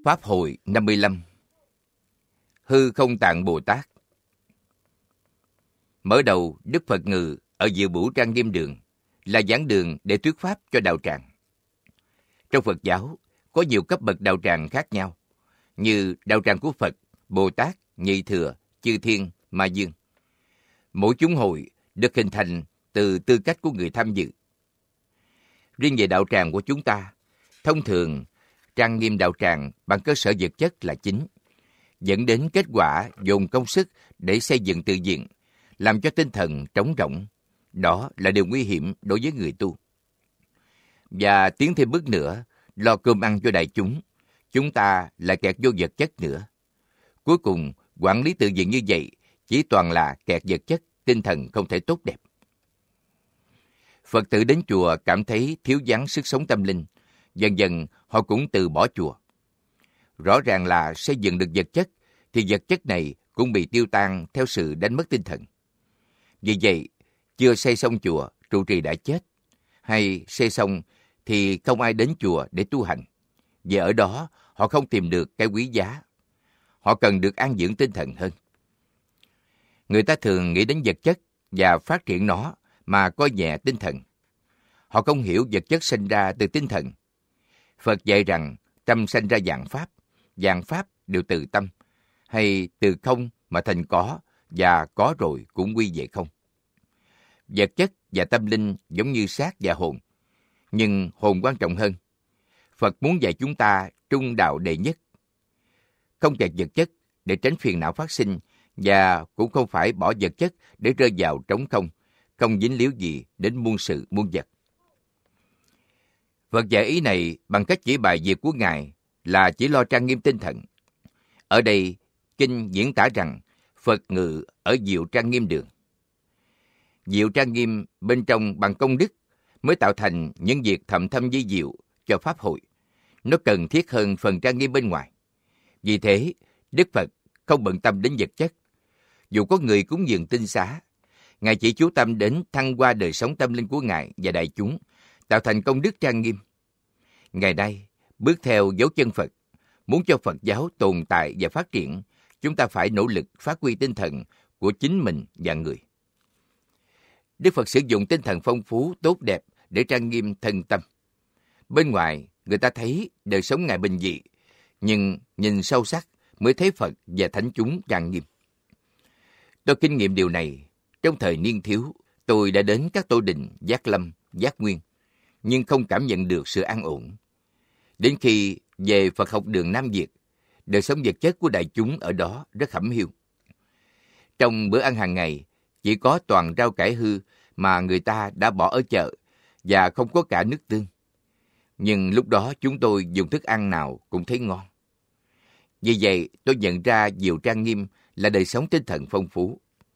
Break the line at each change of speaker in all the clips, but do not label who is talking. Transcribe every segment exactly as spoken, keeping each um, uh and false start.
Pháp hội năm mươi lăm. Hư Không Tạng Bồ Tát. Mở đầu, Đức Phật ngự ở Diệu Bửu Trang Nghiêm Đường, là giảng đường để thuyết pháp cho đạo tràng. Trong Phật giáo, có nhiều cấp bậc đạo tràng khác nhau, như đạo tràng của Phật, Bồ Tát, Nhị Thừa, Chư Thiên, Ma Dương. Mỗi chúng hội được hình thành từ tư cách của người tham dự. Riêng về đạo tràng của chúng ta, thông thường trang nghiêm đạo tràng bằng cơ sở vật chất là chính, dẫn đến kết quả dồn công sức để xây dựng tự viện, làm cho tinh thần trống rỗng. Đó là điều nguy hiểm đối với người tu. Và tiến thêm bước nữa, lo cơm ăn cho đại chúng, chúng ta lại kẹt vô vật chất nữa. Cuối cùng, quản lý tự viện như vậy chỉ toàn là kẹt vật chất, tinh thần không thể tốt đẹp. Phật tử đến chùa cảm thấy thiếu vắng sức sống tâm linh, dần dần họ cũng từ bỏ chùa. Rõ ràng là xây dựng được vật chất, thì vật chất này cũng bị tiêu tan theo sự đánh mất tinh thần. Vì vậy, chưa xây xong chùa, trụ trì đã chết, hay xây xong thì không ai đến chùa để tu hành. Vì ở đó, họ không tìm được cái quý giá. Họ cần được an dưỡng tinh thần hơn. Người ta thường nghĩ đến vật chất và phát triển nó mà coi nhẹ tinh thần. Họ không hiểu vật chất sinh ra từ tinh thần. Phật dạy rằng tâm sanh ra vạn pháp, vạn pháp đều từ tâm, hay từ không mà thành có, và có rồi cũng quy về không. Vật chất và tâm linh giống như xác và hồn, nhưng hồn quan trọng hơn. Phật muốn dạy chúng ta trung đạo đệ nhất. Không kẹt vật chất để tránh phiền não phát sinh, và cũng không phải bỏ vật chất để rơi vào trống không, không dính líu gì đến muôn sự muôn vật. Phật dạy ý này bằng cách chỉ bài việc của Ngài là chỉ lo trang nghiêm tinh thần. Ở đây, Kinh diễn tả rằng Phật ngự ở Diệu Trang Nghiêm Đường. Diệu Trang Nghiêm bên trong bằng công đức mới tạo thành những việc thậm thâm vi diệu cho Pháp hội. Nó cần thiết hơn phần trang nghiêm bên ngoài. Vì thế, Đức Phật không bận tâm đến vật chất. Dù có người cúng dường tinh xá, Ngài chỉ chú tâm đến thăng hoa đời sống tâm linh của Ngài và đại chúng, tạo thành công đức trang nghiêm. Ngày nay, bước theo dấu chân Phật, muốn cho Phật giáo tồn tại và phát triển, chúng ta phải nỗ lực phát huy tinh thần của chính mình và người. Đức Phật sử dụng tinh thần phong phú, tốt đẹp để trang nghiêm thân tâm. Bên ngoài, người ta thấy đời sống Ngài bình dị, nhưng nhìn sâu sắc mới thấy Phật và thánh chúng trang nghiêm. Tôi kinh nghiệm điều này. Trong thời niên thiếu, tôi đã đến các tổ đình Giác Lâm, Giác Nguyên, nhưng không cảm nhận được sự an ổn. Đến khi về Phật học đường Nam Việt, đời sống vật chất của đại chúng ở đó rất hẩm hiu. Trong bữa ăn hàng ngày, chỉ có toàn rau cải hư mà người ta đã bỏ ở chợ, và không có cả nước tương. Nhưng lúc đó chúng tôi dùng thức ăn nào cũng thấy ngon. Vì vậy, tôi nhận ra Diệu Trang Nghiêm là đời sống tinh thần phong phú.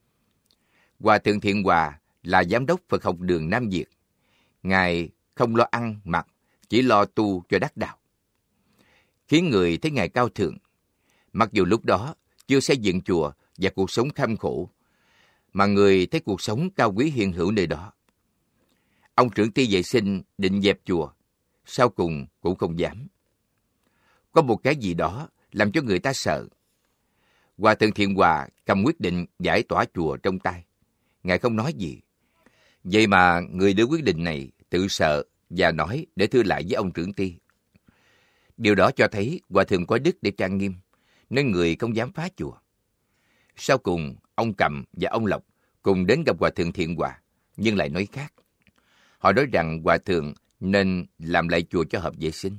Hòa Thượng Thiện Hòa là giám đốc Phật học đường Nam Việt. Ngài không lo ăn, mặc, chỉ lo tu cho đắc đạo. Khiến người thấy Ngài cao thượng. Mặc dù lúc đó chưa xây dựng chùa và cuộc sống kham khổ, mà người thấy cuộc sống cao quý hiện hữu nơi đó. Ông trưởng ty vệ sinh định dẹp chùa, sau cùng cũng không dám. Có một cái gì đó làm cho người ta sợ. Hòa Thượng Thiện Hòa cầm quyết định giải tỏa chùa trong tay. Ngài không nói gì. Vậy mà người đưa quyết định này tự sợ và nói để thưa lại với ông trưởng ty. Điều đó cho thấy Hòa Thượng có đức để trang nghiêm, nên người không dám phá chùa. Sau cùng, ông Cầm và ông Lộc cùng đến gặp Hòa Thượng Thiện Hòa, nhưng lại nói khác. Họ nói rằng Hòa Thượng nên làm lại chùa cho hợp vệ sinh.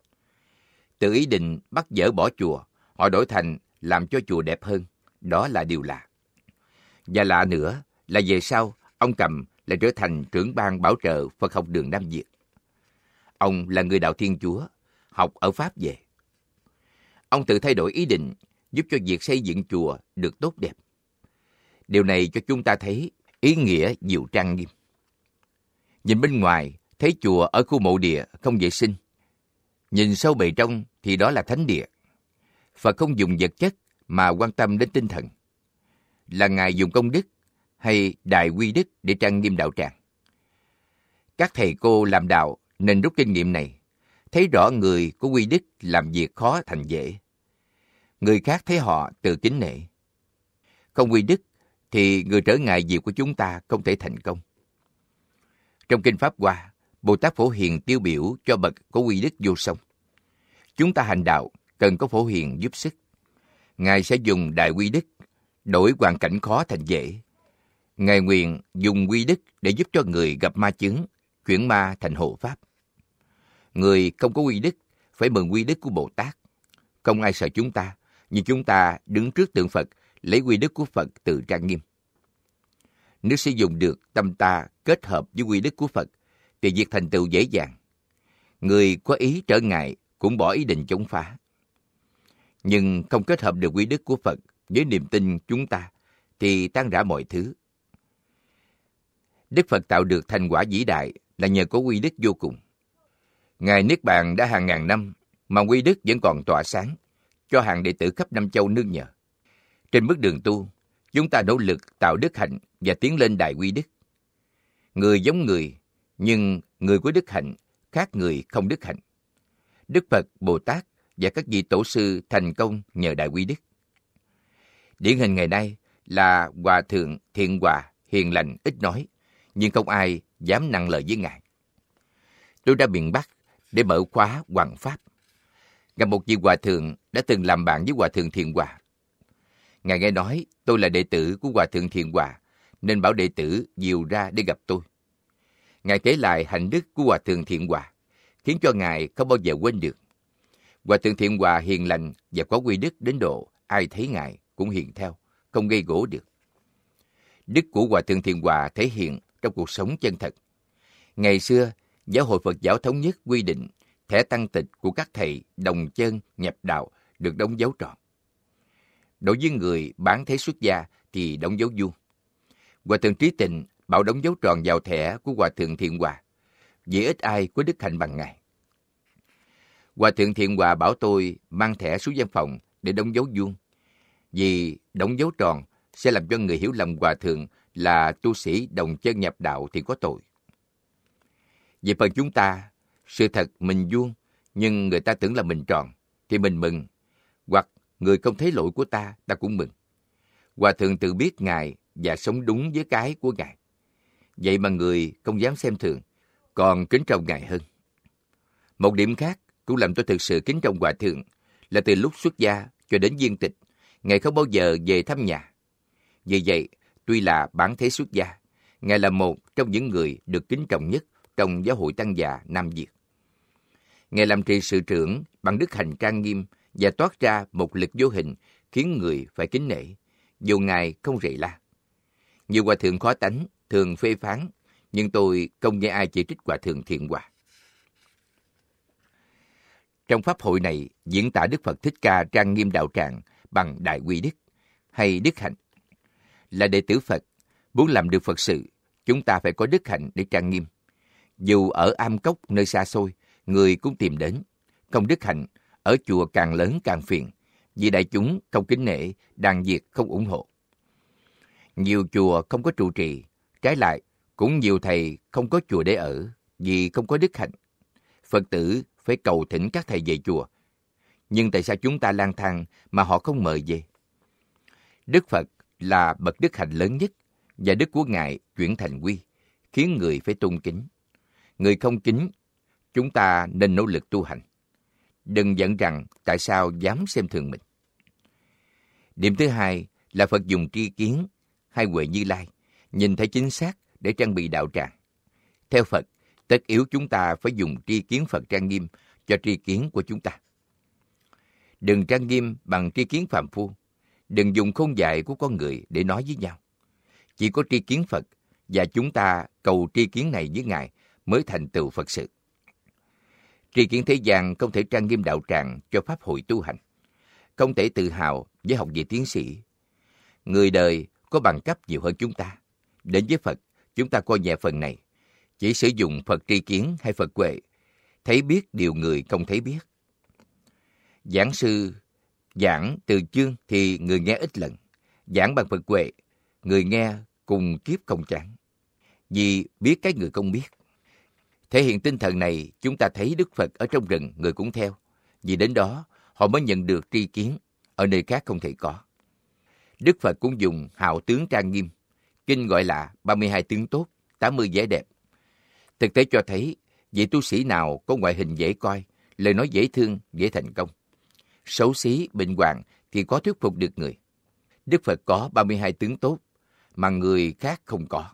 Từ ý định bắt dỡ bỏ chùa, họ đổi thành làm cho chùa đẹp hơn. Đó là điều lạ. Và lạ nữa là về sau, ông Cầm lại trở thành trưởng ban bảo trợ Phật học đường Nam Việt. Ông là người đạo Thiên Chúa, học ở Pháp về. Ông tự thay đổi ý định, giúp cho việc xây dựng chùa được tốt đẹp. Điều này cho chúng ta thấy ý nghĩa Diệu Trang Nghiêm. Nhìn bên ngoài, thấy chùa ở khu mộ địa không vệ sinh. Nhìn sâu bề trong thì đó là thánh địa. Phật không dùng vật chất mà quan tâm đến tinh thần. Là Ngài dùng công đức hay đại quy đức để trang nghiêm đạo tràng. Các thầy cô làm đạo nên rút kinh nghiệm này, thấy thấy rõ người có quy đức làm việc khó thành dễ. Người khác thấy họ tự kính nể. Không quy đức thì người trở ngại việc của chúng ta không thể thành công. Trong Kinh Pháp Hoa, Bồ Tát Phổ Hiền tiêu biểu cho bậc có quy đức vô song. Chúng ta hành đạo cần có Phổ Hiền giúp sức. Ngài sẽ dùng đại quy đức đổi hoàn cảnh khó thành dễ. Ngài nguyện dùng quy đức để giúp cho người gặp ma chướng, chuyển ma thành hộ pháp. Người không có quy đức phải mượn quy đức của Bồ Tát. Không ai sợ chúng ta, nhưng chúng ta đứng trước tượng Phật lấy quy đức của Phật tự trang nghiêm. Nếu sử dụng được tâm ta kết hợp với quy đức của Phật, thì việc thành tựu dễ dàng. Người có ý trở ngại cũng bỏ ý định chống phá. Nhưng không kết hợp được quy đức của Phật với niềm tin chúng ta, thì tan rã mọi thứ. Đức Phật tạo được thành quả vĩ đại là nhờ có quy đức vô cùng. Ngài Niết Bàn đã hàng ngàn năm, mà quy đức vẫn còn tỏa sáng, cho hàng đệ tử khắp năm châu nương nhờ. Trên bước đường tu, chúng ta nỗ lực tạo đức hạnh và tiến lên đại quy đức. Người giống người, nhưng người có đức hạnh khác người không đức hạnh. Đức Phật, Bồ Tát và các vị tổ sư thành công nhờ đại quy đức. Điển hình ngày nay là Hòa Thượng Thiện Hòa, hiền lành, ít nói, nhưng không ai dám nặng lời với Ngài. Tôi ra miền Bắc để mở khóa Hoằng Pháp. Gặp một vị Hòa Thượng đã từng làm bạn với Hòa Thượng Thiện Hòa. Ngài nghe nói tôi là đệ tử của Hòa Thượng Thiện Hòa, nên bảo đệ tử dìu ra để gặp tôi. Ngài kể lại hạnh đức của Hòa Thượng Thiện Hòa, khiến cho Ngài không bao giờ quên được. Hòa Thượng Thiện Hòa hiền lành và có quy đức đến độ ai thấy Ngài cũng hiền theo, không gây gổ được. Đức của Hòa Thượng Thiện Hòa thể hiện trong cuộc sống chân thật. Ngày xưa, Giáo hội Phật giáo Thống nhất quy định thẻ tăng tịch của các thầy đồng chân nhập đạo được đóng dấu tròn. Đối với người bán thế xuất gia thì đóng dấu vuông. Hòa Thượng Trí Tịnh bảo đóng dấu tròn vào thẻ của Hòa Thượng Thiện Hòa, vì ít ai có đức hạnh bằng Ngài. Hòa Thượng Thiện Hòa bảo tôi mang thẻ xuống văn phòng để đóng dấu vuông, vì đóng dấu tròn sẽ làm cho người hiểu lầm Hòa Thượng là tu sĩ đồng chân nhập đạo thì có tội. Về phần chúng ta, sự thật mình vuông, nhưng người ta tưởng là mình tròn, thì mình mừng, hoặc người không thấy lỗi của ta, ta cũng mừng. Hòa Thượng tự biết Ngài và sống đúng với cái của Ngài. Vậy mà người không dám xem thường, còn kính trọng Ngài hơn. Một điểm khác cũng làm tôi thực sự kính trọng Hòa Thượng là từ lúc xuất gia cho đến viên tịch, Ngài không bao giờ về thăm nhà. Vì vậy, tuy là bán thế xuất gia, Ngài là một trong những người được kính trọng nhất trong giáo hội Tăng già Nam Việt. Ngài làm trì sự trưởng bằng đức hạnh trang nghiêm và toát ra một lực vô hình khiến người phải kính nể, dù Ngài không rầy la. Nhiều Hòa Thượng khó tánh, thường phê phán, nhưng tôi không nghe ai chỉ trích Hòa Thượng Thiện Hòa. Trong pháp hội này diễn tả Đức Phật Thích Ca trang nghiêm đạo tràng bằng đại quy đức hay đức hạnh. Là đệ tử Phật, muốn làm được Phật sự, chúng ta phải có đức hạnh để trang nghiêm. Dù ở am cốc nơi xa xôi, người cũng tìm đến. Không đức hạnh, ở chùa càng lớn càng phiền, vì đại chúng không kính nể, đàn diệt không ủng hộ. Nhiều chùa không có trụ trì, trái lại cũng nhiều thầy không có chùa để ở vì không có đức hạnh. Phật tử phải cầu thỉnh các thầy về chùa, nhưng tại sao chúng ta lang thang mà họ không mời về? Đức Phật là bậc đức hạnh lớn nhất, và đức của Ngài chuyển thành quy, khiến người phải tôn kính. Người không kính, chúng ta nên nỗ lực tu hành. Đừng giận rằng tại sao dám xem thường mình. Điểm thứ hai là Phật dùng tri kiến hay huệ Như Lai, nhìn thấy chính xác để trang bị đạo tràng. Theo Phật, tất yếu chúng ta phải dùng tri kiến Phật trang nghiêm cho tri kiến của chúng ta. Đừng trang nghiêm bằng tri kiến phàm phu. Đừng dùng khôn dại của con người để nói với nhau. Chỉ có tri kiến Phật và chúng ta cầu tri kiến này với Ngài mới thành tựu Phật sự. Tri kiến thế gian không thể trang nghiêm đạo tràng cho pháp hội tu hành. Không thể tự hào với học vị tiến sĩ. Người đời có bằng cấp nhiều hơn chúng ta. Đến với Phật, chúng ta coi nhẹ phần này. Chỉ sử dụng Phật tri kiến hay Phật huệ, thấy biết điều người không thấy biết. Giảng sư giảng từ chương thì người nghe ít lần. Giảng bằng Phật huệ, người nghe cùng kiếp không chán. Vì biết cái người không biết. Thể hiện tinh thần này, chúng ta thấy Đức Phật ở trong rừng, người cũng theo. Vì đến đó, họ mới nhận được tri kiến, ở nơi khác không thể có. Đức Phật cũng dùng hào tướng trang nghiêm. Kinh gọi là ba mươi hai tướng tốt, tám mươi vẻ đẹp. Thực tế cho thấy, vị tu sĩ nào có ngoại hình dễ coi, lời nói dễ thương, dễ thành công. Xấu xí, bệnh hoạn thì có thuyết phục được người. Đức Phật có ba mươi hai tướng tốt, mà người khác không có.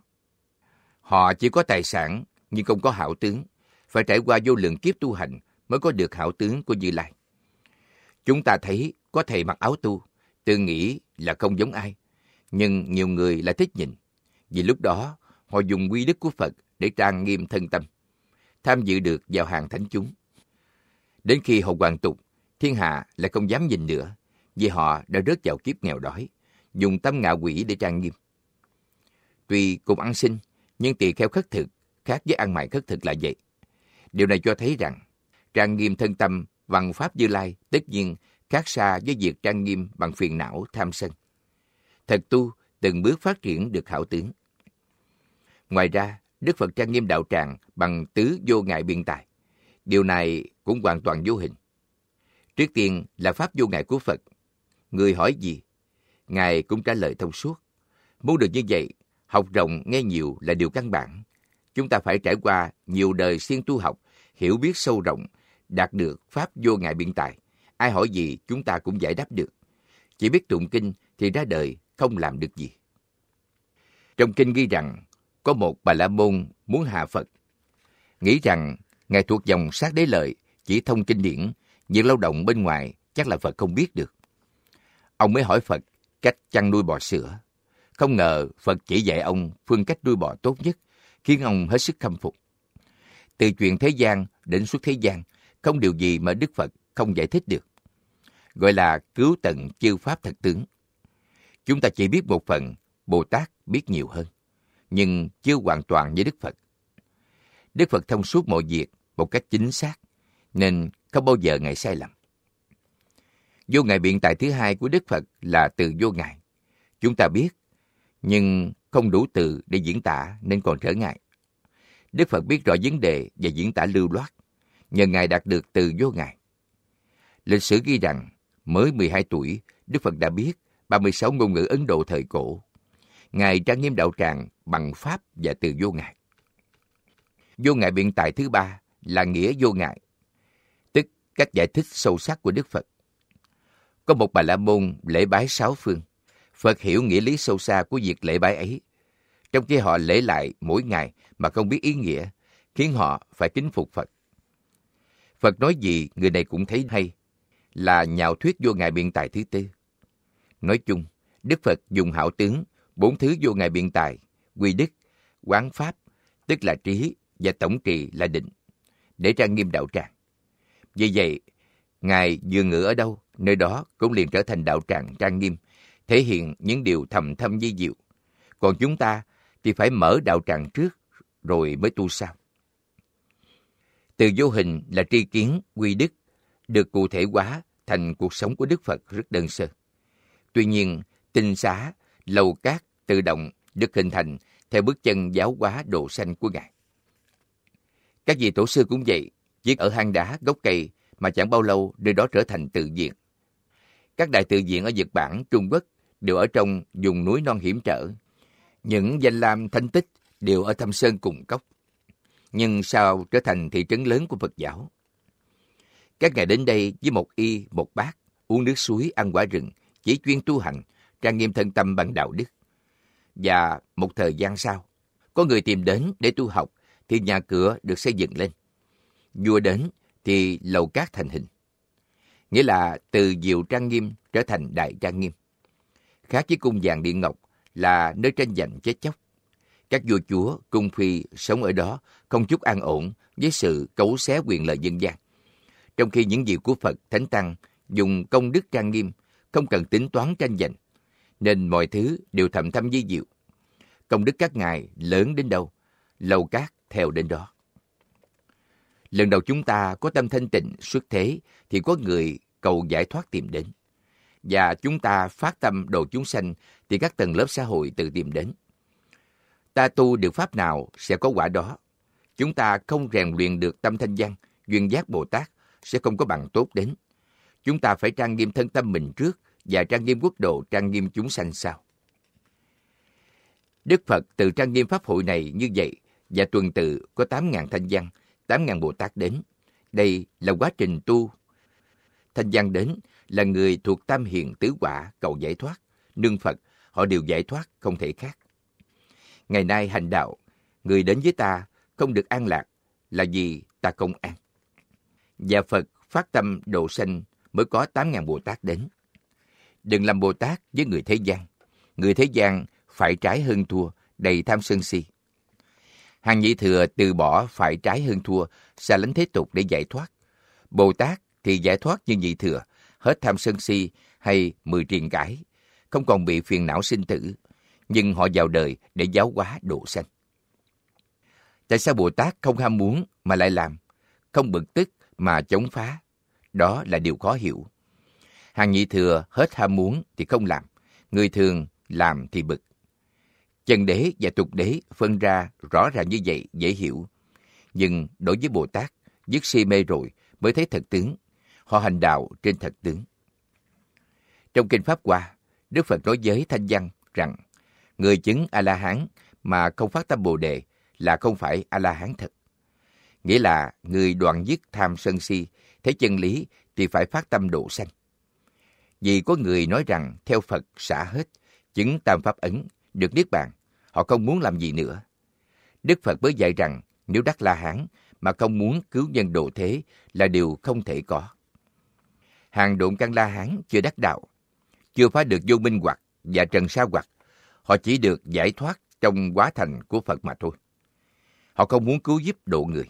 Họ chỉ có tài sản, nhưng không có hảo tướng. Phải trải qua vô lượng kiếp tu hành mới có được hảo tướng của Như Lai. Chúng ta thấy có thầy mặc áo tu, tự nghĩ là không giống ai. Nhưng nhiều người lại thích nhìn. Vì lúc đó, họ dùng quy đức của Phật để trang nghiêm thân tâm, tham dự được vào hàng thánh chúng. Đến khi họ hoàn tục, thiên hạ lại không dám nhìn nữa, vì họ đã rớt vào kiếp nghèo đói, dùng tâm ngạ quỷ để trang nghiêm. Tuy cùng ăn sinh, nhưng tỳ kheo khất thực khác với ăn mày khất thực là vậy. Điều này cho thấy rằng, trang nghiêm thân tâm bằng Pháp Như Lai tất nhiên khác xa với việc trang nghiêm bằng phiền não tham sân. Thật tu từng bước phát triển được hảo tướng. Ngoài ra, Đức Phật trang nghiêm đạo tràng bằng tứ vô ngại biện tài. Điều này cũng hoàn toàn vô hình. Trước tiên là Pháp vô ngại của Phật. Người hỏi gì, Ngài cũng trả lời thông suốt. Muốn được như vậy, học rộng nghe nhiều là điều căn bản. Chúng ta phải trải qua nhiều đời siêng tu học, hiểu biết sâu rộng, đạt được Pháp vô ngại biện tài. Ai hỏi gì chúng ta cũng giải đáp được. Chỉ biết tụng kinh thì ra đời không làm được gì. Trong kinh ghi rằng, có một Bà La Môn muốn hạ Phật. Nghĩ rằng Ngài thuộc dòng Sát Đế Lợi, chỉ thông kinh điển, việc lao động bên ngoài chắc là Phật không biết được. Ông mới hỏi Phật cách chăn nuôi bò sữa. Không ngờ Phật chỉ dạy ông phương cách nuôi bò tốt nhất, khiến ông hết sức khâm phục. Từ chuyện thế gian đến suốt thế gian, không điều gì mà Đức Phật không giải thích được. Gọi là cứu tận chư Pháp thật tướng. Chúng ta chỉ biết một phần, Bồ Tát biết nhiều hơn, nhưng chưa hoàn toàn như Đức Phật. Đức Phật thông suốt mọi việc một cách chính xác, nên không bao giờ Ngài sai lầm. Vô ngại biện tài thứ hai của Đức Phật là từ vô ngại. Chúng ta biết, nhưng không đủ từ để diễn tả nên còn trở ngại. Đức Phật biết rõ vấn đề và diễn tả lưu loát, nhờ Ngài đạt được từ vô ngại. Lịch sử ghi rằng, mới mười hai tuổi, Đức Phật đã biết ba mươi sáu ngôn ngữ Ấn Độ thời cổ. Ngài trang nghiêm đạo tràng bằng Pháp và từ vô ngại. Vô ngại biện tài thứ ba là nghĩa vô ngại, tức cách giải thích sâu sắc của Đức Phật. Có một Bà La Môn lễ bái sáu phương. Phật hiểu nghĩa lý sâu xa của việc lễ bái ấy. Trong khi họ lễ lại mỗi ngày mà không biết ý nghĩa, khiến họ phải kính phục Phật. Phật nói gì người này cũng thấy hay, là nhạo thuyết vô ngại biện tài thứ tư. Nói chung, Đức Phật dùng hảo tướng, bốn thứ vô ngại biện tài, quy đức, quán pháp, tức là trí, và tổng trì là định, để trang nghiêm đạo tràng. Vì vậy, Ngài vừa ngự ở đâu, nơi đó cũng liền trở thành đạo tràng trang nghiêm, thể hiện những điều thầm thâm vi diệu. Còn chúng ta thì phải mở đạo tràng trước, rồi mới tu sau. Từ vô hình là tri kiến, quy đức, được cụ thể hóa thành cuộc sống của Đức Phật rất đơn sơ. Tuy nhiên, tinh xá, lầu cát tự động được hình thành theo bước chân giáo hóa độ sanh của Ngài. Các vị tổ sư cũng vậy, viết ở hang đá, gốc cây mà chẳng bao lâu nơi đó trở thành tự viện. Các đại tự viện ở Nhật Bản, Trung Quốc đều ở trong vùng núi non hiểm trở. Những danh lam thánh tích đều ở thâm sơn cùng cốc. Nhưng sao trở thành thị trấn lớn của Phật giáo? Các ngài đến đây với một y, một bát, uống nước suối, ăn quả rừng, chỉ chuyên tu hành, trang nghiêm thân tâm bằng đạo đức. Và một thời gian sau, có người tìm đến để tu học, thì nhà cửa được xây dựng lên. Vua đến thì lầu cát thành hình. Nghĩa là từ diệu trang nghiêm trở thành đại trang nghiêm. Khác với cung vàng điện ngọc là nơi tranh giành chết chóc. Các vua chúa, cung phi sống ở đó không chút an ổn với sự cấu xé quyền lợi dân gian. Trong khi những việc của Phật, Thánh Tăng dùng công đức trang nghiêm, không cần tính toán tranh giành, nên mọi thứ đều thầm thâm vi diệu. Công đức các ngài lớn đến đâu, lầu cát theo đến đó. Lần đầu chúng ta có tâm thanh tịnh xuất thế thì có người cầu giải thoát tìm đến. Và chúng ta phát tâm độ chúng sanh thì các tầng lớp xã hội tự tìm đến. Ta tu được pháp nào sẽ có quả đó. chúng ta không rèn luyện được tâm thanh văn, duyên giác Bồ Tát sẽ không có bằng tốt đến. Chúng ta phải trang nghiêm thân tâm mình trước và trang nghiêm quốc độ, trang nghiêm chúng sanh sau. Đức Phật từ trang nghiêm pháp hội này như vậy và tuần tự có tám ngàn thanh văn, tám ngàn Bồ Tát đến. Đây là quá trình tu. Thanh văn đến là người thuộc tam hiền tứ quả cầu giải thoát, nương Phật, họ đều giải thoát không thể khác. Ngày nay hành đạo, người đến với ta không được an lạc là vì ta không an. Và Phật phát tâm độ sanh mới có tám ngàn Bồ Tát đến. Đừng làm Bồ Tát với người thế gian. Người thế gian phải trái hơn thua, đầy tham sân si. Hàng nhị thừa từ bỏ phải trái hơn thua, xa lánh thế tục để giải thoát. Bồ Tát thì giải thoát như nhị thừa, hết tham sân si hay mười triền cải, không còn bị phiền não sinh tử, nhưng họ vào đời để giáo hóa độ sanh. Tại sao Bồ Tát không ham muốn mà lại làm, không bực tức mà chống phá? Đó là điều khó hiểu. Hàng nhị thừa hết ham muốn thì không làm, người thường làm thì bực. Chân đế và tục đế phân ra rõ ràng như vậy dễ hiểu. Nhưng đối với Bồ Tát, dứt si mê rồi mới thấy thật tướng. Họ hành đạo trên thật tướng. Trong Kinh Pháp Hoa, Đức Phật nói với Thanh Văn rằng người chứng A-la-hán mà không phát tâm Bồ Đề là không phải A-la-hán thật. Nghĩa là người đoạn dứt tham sân si, thấy chân lý thì phải phát tâm độ sanh. Vì có người nói rằng theo Phật xả hết, chứng tam pháp ấn, được niết bàn, họ không muốn làm gì nữa. Đức Phật mới dạy rằng nếu đắc La-hán mà không muốn cứu nhân độ thế là điều không thể có. Hàng độn căn La-hán chưa đắc đạo, chưa phá được vô minh hoặc và trần sa hoặc, họ chỉ được giải thoát trong hóa thành của Phật mà thôi. Họ không muốn cứu giúp độ người.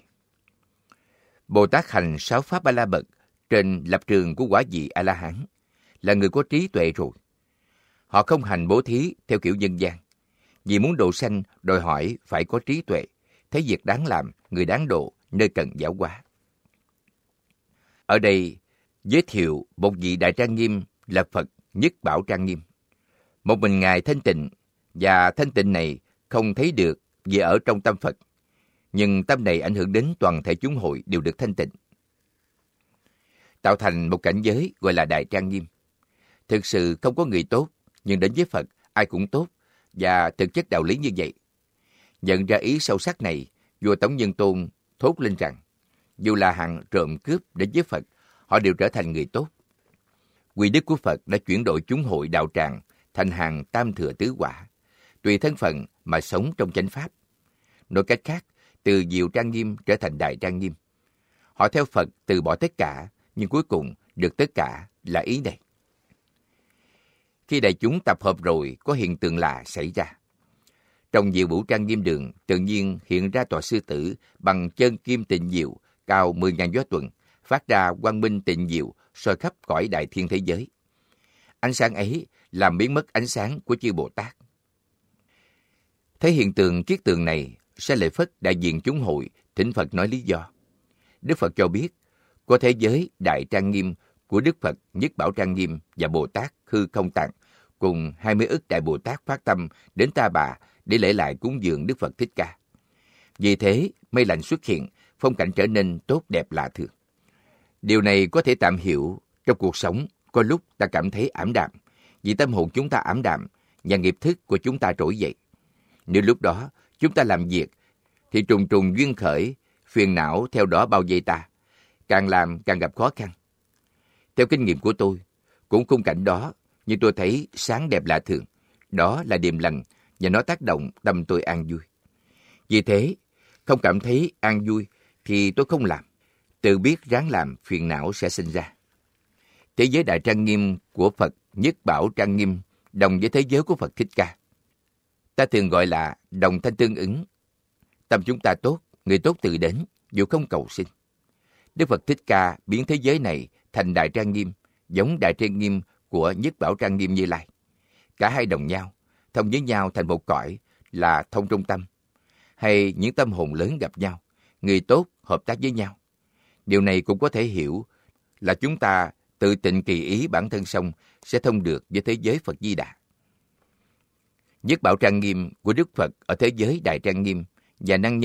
Bồ Tát hành sáu pháp A-la bậc trên lập trường của quả vị A-la-hán, là người có trí tuệ rồi. Họ không hành bố thí theo kiểu nhân gian. Vì muốn độ sanh đòi hỏi phải có trí tuệ, thấy việc đáng làm, người đáng độ, nơi cần giáo hóa. Ở đây giới thiệu một vị Đại Trang Nghiêm là Phật Nhất Bảo Trang Nghiêm. Một mình Ngài thanh tịnh, và thanh tịnh này không thấy được vì ở trong tâm Phật, nhưng tâm này ảnh hưởng đến toàn thể chúng hội đều được thanh tịnh, tạo thành một cảnh giới gọi là Đại Trang Nghiêm. Thực sự không có người tốt, nhưng đến với Phật ai cũng tốt, và thực chất đạo lý như vậy. Nhận ra ý sâu sắc này, vua Tống Nhân Tôn thốt lên rằng dù là hạng trộm cướp đến với Phật, họ đều trở thành người tốt. Quy đức của Phật đã chuyển đổi chúng hội đạo tràng thành hàng tam thừa tứ quả, tùy thân phận mà sống trong chánh pháp. Nói cách khác, từ Diệu Trang Nghiêm trở thành Đại Trang Nghiêm. Họ theo Phật từ bỏ tất cả, nhưng cuối cùng được tất cả là ý này. Khi đại chúng tập hợp rồi, có hiện tượng lạ xảy ra. Trong Diệu Vũ Trang Nghiêm Đường, tự nhiên hiện ra tòa sư tử bằng chân kim tịnh diệu, cao mười ngàn gió tuần, phát ra quang minh tịnh diệu, soi khắp cõi đại thiên thế giới. Ánh sáng ấy làm biến mất ánh sáng của chư Bồ Tát. Thấy hiện tượng kiết tượng này, Sa Lợi Phất đại diện chúng hội thỉnh Phật nói lý do. Đức Phật cho biết, có thế giới Đại Trang Nghiêm của Đức Phật Nhất Bảo Trang Nghiêm và Bồ Tát Hư Không Tạng cùng hai mươi ức Đại Bồ Tát phát tâm đến Ta Bà để lễ lại cúng dường Đức Phật Thích Ca. Vì thế, mây lành xuất hiện, phong cảnh trở nên tốt đẹp lạ thường. Điều này có thể tạm hiểu trong cuộc sống, có lúc ta cảm thấy ảm đạm, vì tâm hồn chúng ta ảm đạm và nghiệp thức của chúng ta trỗi dậy. Nếu lúc đó chúng ta làm việc, thì trùng trùng duyên khởi, phiền não theo đó bao vây ta, càng làm càng gặp khó khăn. Theo kinh nghiệm của tôi, cũng khung cảnh đó, nhưng tôi thấy sáng đẹp lạ thường. Đó là điềm lành và nó tác động tâm tôi an vui. Vì thế, không cảm thấy an vui thì tôi không làm. Tự biết ráng làm, phiền não sẽ sinh ra. Thế giới Đại Trang Nghiêm của Phật Nhất Bảo Trang Nghiêm đồng với thế giới của Phật Thích Ca. Ta thường gọi là đồng thanh tương ứng. Tâm chúng ta tốt, người tốt tự đến, dù không cầu xin. Đức Phật Thích Ca biến thế giới này thành Đại Trang Nghiêm, giống Đại Trang Nghiêm của Nhất Bảo Trang Nghiêm Như Lai. Cả hai đồng nhau, thông với nhau thành một cõi là thông trong tâm. Hay những tâm hồn lớn gặp nhau, người tốt hợp tác với nhau. Điều này cũng có thể hiểu là chúng ta tự tịnh kỳ ý bản thân xong sẽ thông được với thế giới Phật Di Đà. Nhất Bảo Trang Nghiêm của Đức Phật ở thế giới Đại Trang Nghiêm và năng nhân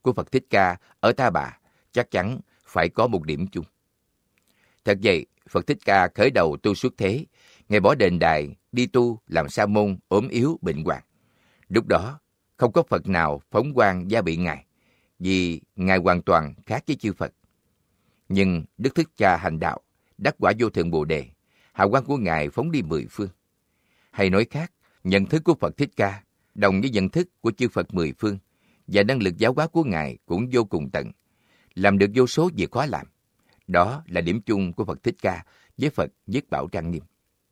của Phật Thích Ca ở Ta Bà chắc chắn phải có một điểm chung. Thật vậy, Phật Thích Ca khởi đầu tu xuất thế, Ngài bỏ đền đài, đi tu làm sa môn, ốm yếu, bệnh hoạn. Lúc đó, không có Phật nào phóng quang gia bị Ngài, vì Ngài hoàn toàn khác với chư Phật. Nhưng Đức Thích Ca hành đạo, đắc quả vô thượng Bồ Đề, hào quang của Ngài phóng đi mười phương. Hay nói khác, nhận thức của Phật Thích Ca đồng với nhận thức của chư Phật mười phương, và năng lực giáo hóa của Ngài cũng vô cùng tận, làm được vô số việc khó làm. Đó là điểm chung của Phật Thích Ca với Phật Nhất Bảo Trang Nghiêm.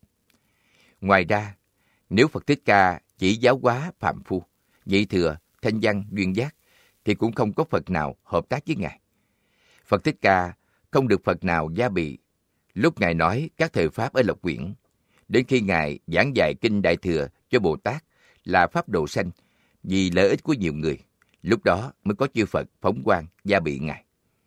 Ngoài ra, nếu Phật Thích Ca chỉ giáo hóa phàm phu, nhị thừa, thanh văn, duyên giác, thì cũng không có Phật nào hợp tác với Ngài. Phật Thích Ca không được Phật nào gia bị. Lúc Ngài nói các thời Pháp ở Lộc Quyển, đến khi Ngài giảng dạy Kinh Đại Thừa cho Bồ Tát là Pháp độ sanh vì lợi ích của nhiều người, lúc đó mới có chư Phật phóng quang gia bị Ngài.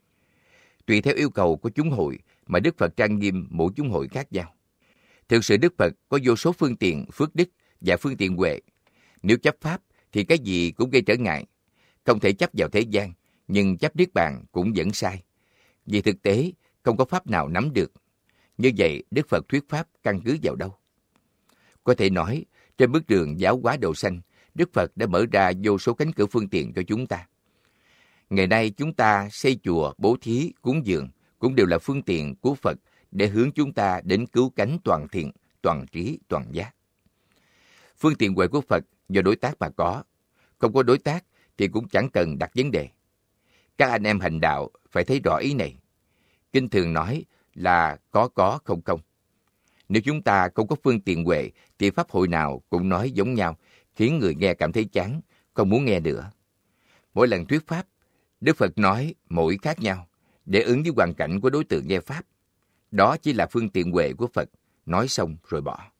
Tùy theo yêu cầu của chúng hội mà Đức Phật trang nghiêm mỗi chúng hội khác nhau. Thực sự Đức Phật có vô số phương tiện phước đức và phương tiện huệ. Nếu chấp Pháp thì cái gì cũng gây trở ngại. Không thể chấp vào thế gian, nhưng chấp Niết Bàn cũng vẫn sai. Vì thực tế, không có Pháp nào nắm được. Như vậy, Đức Phật thuyết Pháp căn cứ vào đâu? Có thể nói, trên bước đường giáo hóa độ sanh, Đức Phật đã mở ra vô số cánh cửa phương tiện cho chúng ta. Ngày nay chúng ta xây chùa, bố thí, cúng dường cũng đều là phương tiện của Phật để hướng chúng ta đến cứu cánh toàn thiện, toàn trí, toàn giác. Phương tiện huệ của Phật do đối tác mà có. Không có đối tác thì cũng chẳng cần đặt vấn đề. Các anh em hành đạo phải thấy rõ ý này. Kinh thường nói là có có không không. Nếu chúng ta không có phương tiện huệ thì pháp hội nào cũng nói giống nhau, khiến người nghe cảm thấy chán, không muốn nghe nữa. Mỗi lần thuyết pháp, Đức Phật nói mỗi khác nhau để ứng với hoàn cảnh của đối tượng nghe pháp. Đó chỉ là phương tiện huệ của Phật, nói xong rồi bỏ.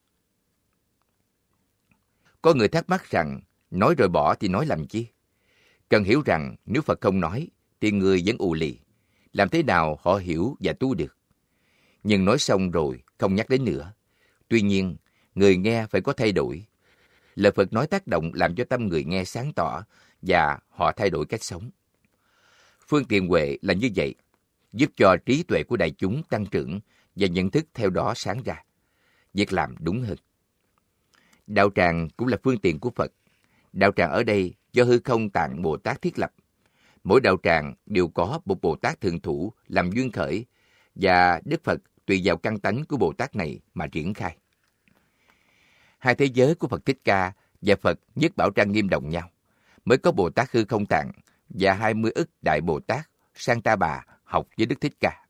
Có người thắc mắc rằng nói rồi bỏ thì nói làm chi? Cần hiểu rằng nếu Phật không nói thì người vẫn ù lì. Làm thế nào họ hiểu và tu được? Nhưng nói xong rồi không nhắc đến nữa. Tuy nhiên, người nghe phải có thay đổi. Lời Phật nói tác động làm cho tâm người nghe sáng tỏ và họ thay đổi cách sống. Phương tiện huệ là như vậy, giúp cho trí tuệ của đại chúng tăng trưởng và nhận thức theo đó sáng ra. Việc làm đúng hơn. Đạo tràng cũng là phương tiện của Phật. Đạo tràng ở đây do Hư Không Tạng Bồ Tát thiết lập. Mỗi đạo tràng đều có một Bồ Tát thường thủ làm duyên khởi, và Đức Phật tùy vào căn tánh của Bồ Tát này mà triển khai. Hai thế giới của Phật Thích Ca và Phật Nhất Bảo Trang Nghiêm đồng nhau, mới có Bồ Tát Hư Không Tạng và hai mươi ức Đại Bồ Tát sang Ta Bà học với Đức Thích Ca.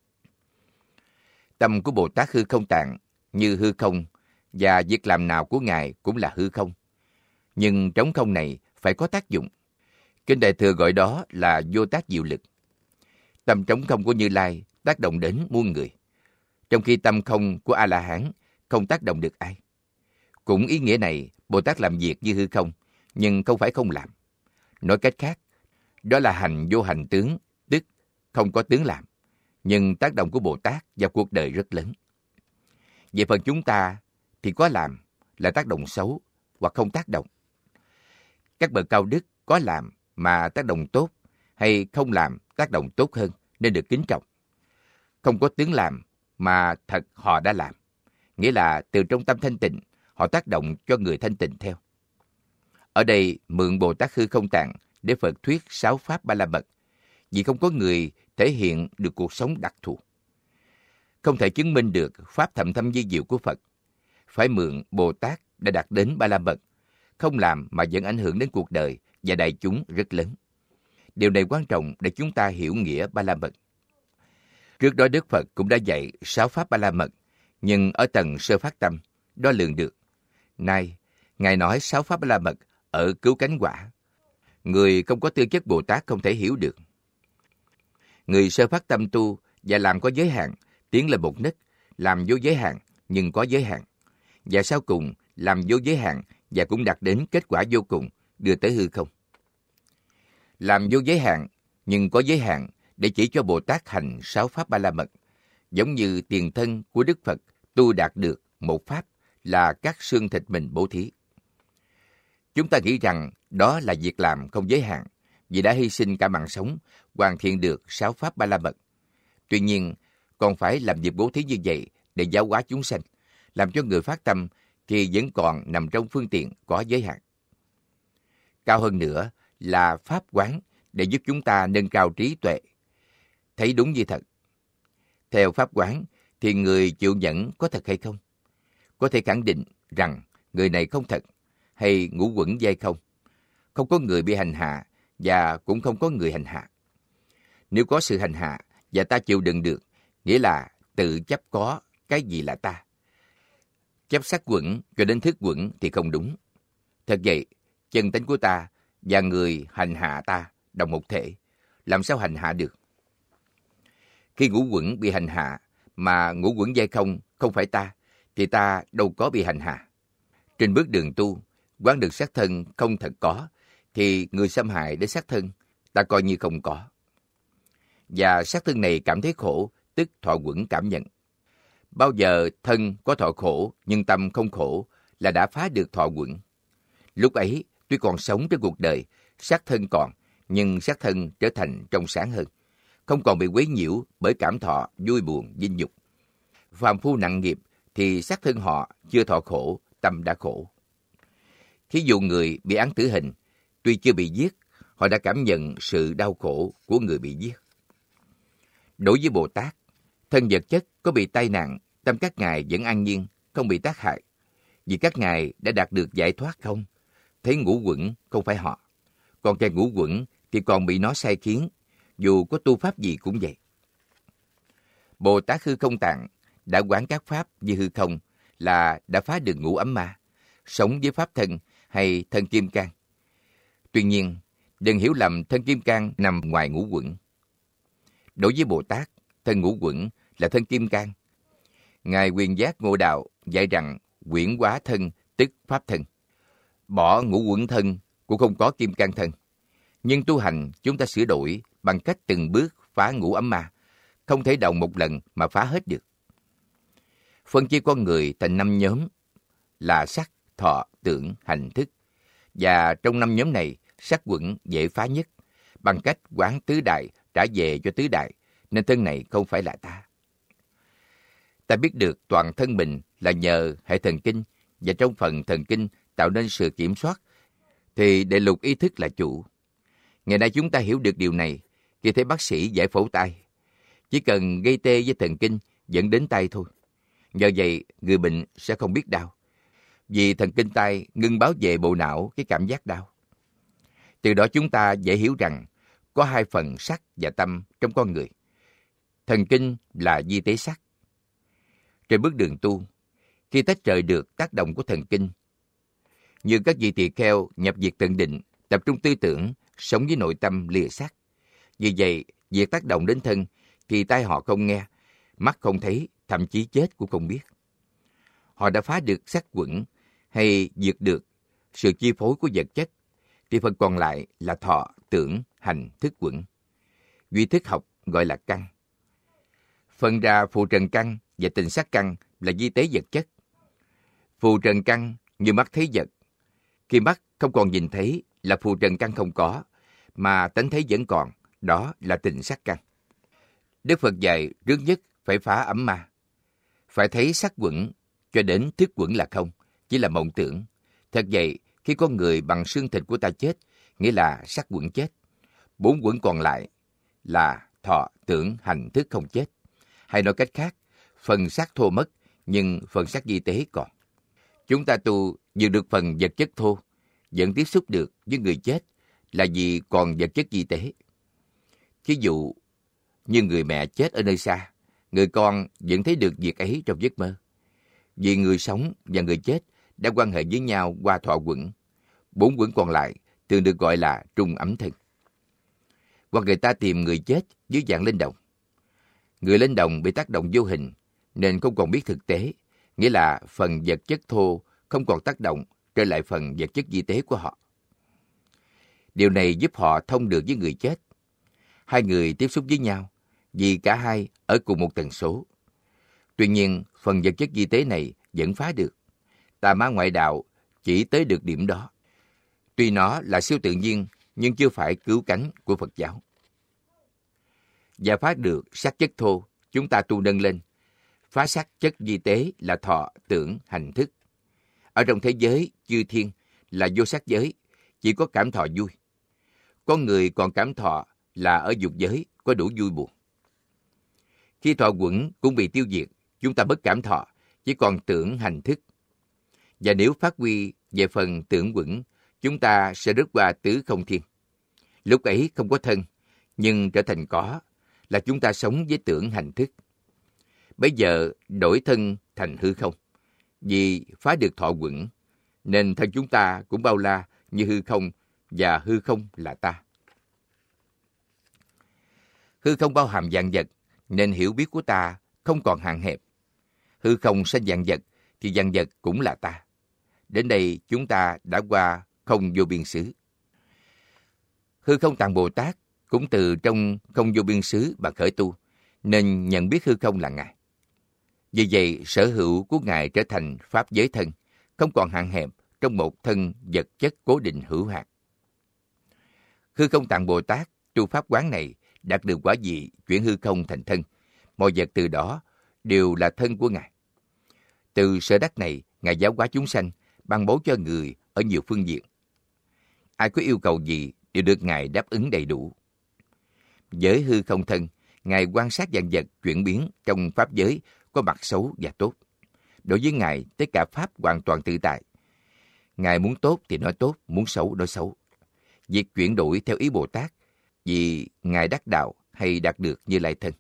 Tâm của Bồ Tát Hư Không Tạng như hư không, và việc làm nào của Ngài cũng là hư không. Nhưng trống không này phải có tác dụng. Kinh Đại Thừa gọi đó là vô tác diệu lực. Tâm trống không của Như Lai tác động đến muôn người, trong khi tâm không của A-la-hán không tác động được ai. Cũng ý nghĩa này, Bồ Tát làm việc như hư không, nhưng không phải không làm. Nói cách khác, đó là hành vô hành tướng, tức không có tướng làm. Nhưng tác động của Bồ Tát vào cuộc đời rất lớn. Về phần chúng ta thì có làm là tác động xấu hoặc không tác động. Các bậc cao đức có làm mà tác động tốt, hay không làm tác động tốt hơn nên được kính trọng. Không có tướng làm mà thật họ đã làm, nghĩa là từ trong tâm thanh tịnh họ tác động cho người thanh tịnh theo. Ở đây mượn Bồ Tát Hư Không Tạng để Phật thuyết sáu pháp ba la mật, vì không có người thể hiện được cuộc sống đặc thù. Không thể chứng minh được pháp thậm thâm vi diệu của Phật. Phải mượn Bồ Tát đã đạt đến ba la mật, không làm mà vẫn ảnh hưởng đến cuộc đời và đại chúng rất lớn. Điều này quan trọng để chúng ta hiểu nghĩa ba la mật. Trước đó Đức Phật cũng đã dạy sáu pháp ba la mật, nhưng ở tầng sơ phát tâm, đo lường được. Nay, Ngài nói sáu pháp ba la mật ở cứu cánh quả. Người không có tư chất Bồ Tát không thể hiểu được. Người sơ phát tâm tu và làm có giới hạn, tiến lên một nấc, làm vô giới hạn nhưng có giới hạn. Và sau cùng, làm vô giới hạn và cũng đạt đến kết quả vô cùng, đưa tới hư không. Làm vô giới hạn nhưng có giới hạn để chỉ cho Bồ Tát hành sáu pháp ba la mật, giống như tiền thân của Đức Phật tu đạt được một pháp là các xương thịt mình bố thí. Chúng ta nghĩ rằng đó là việc làm không giới hạn, vì đã hy sinh cả mạng sống, hoàn thiện được sáu pháp ba la mật. Tuy nhiên, còn phải làm việc bố thí như vậy để giáo hóa chúng sanh, làm cho người phát tâm thì vẫn còn nằm trong phương tiện có giới hạn. Cao hơn nữa là pháp quán để giúp chúng ta nâng cao trí tuệ, thấy đúng như thật. Theo pháp quán thì người chịu nhẫn có thật hay không? Có thể khẳng định rằng người này không thật, hay ngũ quẩn dây không? Không có người bị hành hạ và cũng không có người hành hạ. Nếu có sự hành hạ và ta chịu đựng được, nghĩa là tự chấp có cái gì là ta. Chấp sắc quẩn cho đến thức quẩn thì không đúng. Thật vậy, chân tánh của ta và người hành hạ ta đồng một thể, làm sao hành hạ được? Khi ngũ quẩn bị hành hạ mà ngũ quẩn dây không không phải ta, thì ta đâu có bị hành hạ. Trên bước đường tu, quán được xác thân không thật có, thì người xâm hại đến xác thân ta coi như không có. Và xác thân này cảm thấy khổ, tức thọ quẩn cảm nhận. Bao giờ thân có thọ khổ nhưng tâm không khổ là đã phá được thọ quẩn. Lúc ấy, tuy còn sống trên cuộc đời, xác thân còn, nhưng xác thân trở thành trong sáng hơn, không còn bị quấy nhiễu bởi cảm thọ vui buồn dinh dục. Phàm phu nặng nghiệp thì xác thân họ chưa thọ khổ, tâm đã khổ. Thí dụ người bị án tử hình, tuy chưa bị giết, họ đã cảm nhận sự đau khổ của người bị giết. Đối với Bồ Tát, thân vật chất có bị tai nạn, tâm các ngài vẫn an nhiên, không bị tác hại. Vì các ngài đã đạt được giải thoát không? Thấy ngũ quẩn không phải họ. Còn kẻ ngũ quẩn thì còn bị nó sai khiến, dù có tu pháp gì cũng vậy. Bồ Tát Hư Không Tạng đã quán các pháp như hư không là đã phá được ngũ ấm ma, sống với pháp thân hay thân kim cang. Tuy nhiên, đừng hiểu lầm thân kim cang nằm ngoài ngũ quẩn. Đối với Bồ Tát, thân ngũ quẩn là thân kim cang. Ngài Quyền Giác Ngộ Đạo dạy rằng quyển hóa thân tức pháp thân. Bỏ ngũ quẩn thân cũng không có kim cang thân. Nhưng tu hành chúng ta sửa đổi bằng cách từng bước phá ngũ ấm ma, không thể đồng một lần mà phá hết được. Phân chia con người thành năm nhóm là sắc, thọ, tưởng, hành, thức. Và trong năm nhóm này, sắc quẩn dễ phá nhất, bằng cách quán tứ đại trả về cho tứ đại, nên thân này không phải là ta. Ta biết được toàn thân mình là nhờ hệ thần kinh, và trong phần thần kinh tạo nên sự kiểm soát, thì đại lục ý thức là chủ. Ngày nay chúng ta hiểu được điều này, khi thấy bác sĩ giải phẫu tay, chỉ cần gây tê với thần kinh dẫn đến tay thôi. Nhờ vậy, người bệnh sẽ không biết đau, vì thần kinh tay ngưng báo về bộ não cái cảm giác đau. Từ đó chúng ta dễ hiểu rằng có hai phần sắc và tâm trong con người. Thần kinh là di tế sắc. Trên bước đường tu, khi tách rời được tác động của thần kinh, như các vị tỳ kheo nhập diệt tận định, tập trung tư tưởng, sống với nội tâm lìa sắc. Vì vậy, việc tác động đến thân thì tai họ không nghe, mắt không thấy, thậm chí chết cũng không biết. Họ đã phá được sắc quẩn hay diệt được sự chi phối của vật chất, thì phần còn lại là thọ, tưởng, hành, thức quẩn. Duy thức học gọi là căn. Phần ra phù trần căn và tình sắc căn là di tế vật chất. Phù trần căn như mắt thấy vật. Khi mắt không còn nhìn thấy là phù trần căn không có, mà tánh thấy vẫn còn, đó là tình sắc căn. Đức Phật dạy trước nhất phải phá ấm ma. Phải thấy sắc quẩn cho đến thức quẩn là không, chỉ là mộng tưởng. Thật vậy, khi con người bằng xương thịt của ta chết, nghĩa là sắc quẩn chết. Bốn quẩn còn lại là thọ, tưởng, hành, thức không chết. Hay nói cách khác, phần xác thô mất, nhưng phần xác di tế còn. Chúng ta tu vừa được phần vật chất thô, vẫn tiếp xúc được với người chết là vì còn vật chất di tế. Ví dụ như người mẹ chết ở nơi xa, người con vẫn thấy được việc ấy trong giấc mơ. Vì người sống và người chết đã quan hệ với nhau qua thọ quẩn. Bốn quẩn còn lại thường được gọi là trung ấm thân. Hoặc người ta tìm người chết dưới dạng linh đồng. Người linh đồng bị tác động vô hình nên không còn biết thực tế, nghĩa là phần vật chất thô không còn tác động trở lại phần vật chất di tế của họ. Điều này giúp họ thông được với người chết. Hai người tiếp xúc với nhau vì cả hai ở cùng một tần số. Tuy nhiên, phần vật chất di tế này vẫn phá được. Tà ma ngoại đạo chỉ tới được điểm đó. Tuy nó là siêu tự nhiên, nhưng chưa phải cứu cánh của Phật giáo. Và phá được sắc chất thô, chúng ta tu nâng lên. Phá sắc chất vi tế là thọ, tưởng, hành, thức. Ở trong thế giới chư thiên là vô sắc giới, chỉ có cảm thọ vui. Con người còn cảm thọ là ở dục giới, có đủ vui buồn. Khi thọ uẩn cũng bị tiêu diệt, chúng ta bất cảm thọ, chỉ còn tưởng, hành, thức. Và nếu phát huy về phần tưởng uẩn, chúng ta sẽ rớt qua tứ không thiên. Lúc ấy không có thân, nhưng trở thành có, là chúng ta sống với tưởng, hành, thức. Bây giờ đổi thân thành hư không. Vì phá được thọ uẩn, nên thân chúng ta cũng bao la như hư không, và hư không là ta. Hư không bao hàm vạn vật, nên hiểu biết của ta không còn hạn hẹp. Hư không sanh vạn vật, thì vạn vật cũng là ta. Đến đây chúng ta đã qua không vô biên xứ. Hư không tạng Bồ Tát cũng từ trong không vô biên xứ mà khởi tu, nên nhận biết hư không là Ngài. Vì vậy, sở hữu của Ngài trở thành pháp giới thân, không còn hạn hẹp trong một thân vật chất cố định hữu hạn. Hư không tạng Bồ Tát tu pháp quán này đạt được quả vị chuyển hư không thành thân. Mọi vật từ đó đều là thân của Ngài. Từ sở đắc này, Ngài giáo hóa chúng sanh, ban bố cho người ở nhiều phương diện. Ai có yêu cầu gì đều được Ngài đáp ứng đầy đủ. Với hư không thân, Ngài quan sát vạn vật chuyển biến trong pháp giới có mặt xấu và tốt. Đối với Ngài, tất cả pháp hoàn toàn tự tại. Ngài muốn tốt thì nói tốt, muốn xấu nói xấu. Việc chuyển đổi theo ý Bồ Tát, vì Ngài đắc đạo hay đạt được Như Lai thân.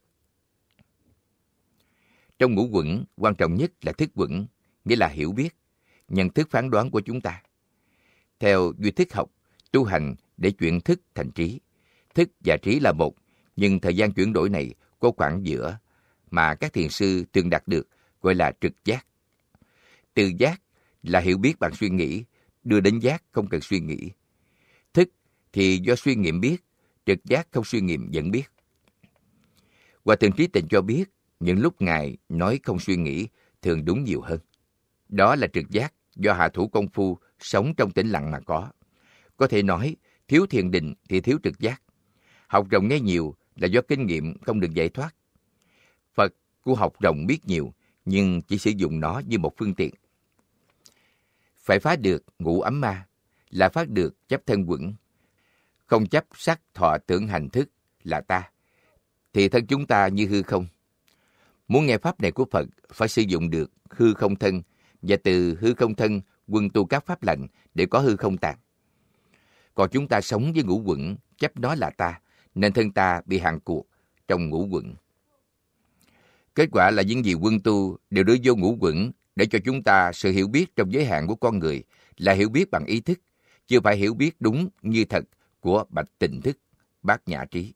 Trong ngũ uẩn, quan trọng nhất là thức uẩn, nghĩa là hiểu biết, nhận thức phán đoán của chúng ta. Theo duy thức học, tu hành để chuyển thức thành trí. Thức và trí là một, nhưng thời gian chuyển đổi này có khoảng giữa mà các thiền sư thường đạt được, gọi là trực giác. Từ giác là hiểu biết bằng suy nghĩ, đưa đến giác không cần suy nghĩ. Thức thì do suy nghiệm biết, trực giác không suy nghiệm vẫn biết. Hòa Thượng Trí Tịnh cho biết, những lúc Ngài nói không suy nghĩ thường đúng nhiều hơn. Đó là trực giác do hạ thủ công phu sống trong tĩnh lặng mà có. Có thể nói, thiếu thiền định thì thiếu trực giác. Học rộng nghe nhiều là do kinh nghiệm không được giải thoát. Phật của học rộng biết nhiều, nhưng chỉ sử dụng nó như một phương tiện. Phải phá được ngũ ấm ma, là phá được chấp thân uẩn. Không chấp sắc thọ tưởng hành thức là ta, thì thân chúng ta như hư không. Muốn nghe pháp này của Phật, phải sử dụng được hư không thân, và từ hư không thân quân tu các pháp lành để có hư không tạng. Còn chúng ta sống với ngũ uẩn, chấp nó là ta, nên thân ta bị hạn cuộc trong ngũ uẩn. Kết quả là những gì quân tu đều đưa vô ngũ uẩn để cho chúng ta sự hiểu biết trong giới hạn của con người là hiểu biết bằng ý thức, chưa phải hiểu biết đúng như thật của bạch tình thức, bát nhã trí.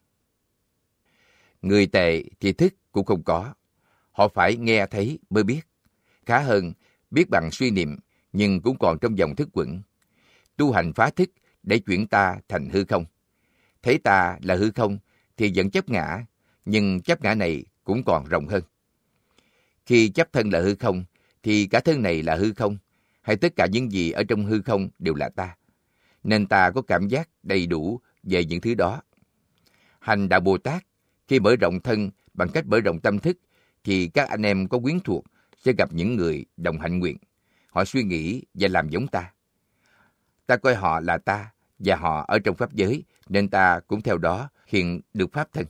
Người tệ thì thức cũng không có. Họ phải nghe thấy mới biết. Khá hơn, biết bằng suy niệm, nhưng cũng còn trong dòng thức uẩn. Tu hành phá thức để chuyển ta thành hư không. Thấy ta là hư không thì vẫn chấp ngã, nhưng chấp ngã này cũng còn rộng hơn. Khi chấp thân là hư không, thì cả thân này là hư không, hay tất cả những gì ở trong hư không đều là ta. Nên ta có cảm giác đầy đủ về những thứ đó. Hành đạo Bồ Tát, khi mở rộng thân bằng cách mở rộng tâm thức, thì các anh em có quyến thuộc sẽ gặp những người đồng hạnh nguyện. Họ suy nghĩ và làm giống ta. Ta coi họ là ta, và họ ở trong pháp giới, nên ta cũng theo đó hiện được pháp thân.